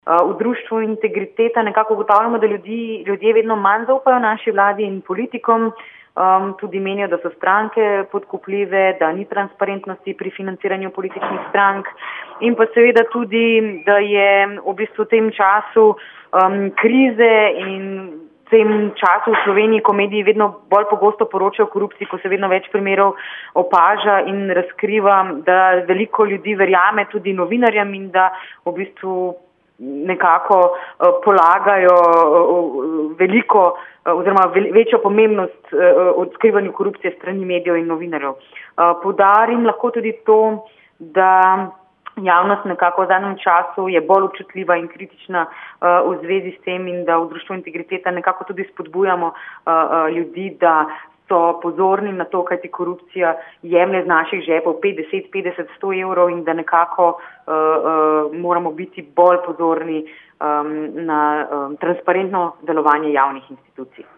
V društvu Integriteta nekako ugotavljamo, da ljudje vedno manj zaupajo naši vladi in politikom, tudi menijo, da so stranke podkupljive, da ni transparentnosti pri financiranju političnih strank in pa seveda tudi, da je v bistvu v tem času krize in v tem času v Sloveniji, ko mediji vedno bolj pogosto poročajo o korupciji, ko se vedno več primerov opaža in razkriva, da veliko ljudi verjame tudi novinarjem in da v bistvu nekako polagajo veliko oziroma večjo pomembnost odkrivanju korupcije strani medijev in novinarjev. Poudarim lahko tudi to, da javnost nekako v zadnjem času je bolj občutljiva in kritična v zvezi s tem in da v društvu Integriteta nekako tudi spodbujamo ljudi, da so pozorni na to, kajti korupcija jemlje z naših žepov 50, 50, 100 evrov in da nekako moramo biti bolj pozorni na transparentno delovanje javnih institucij.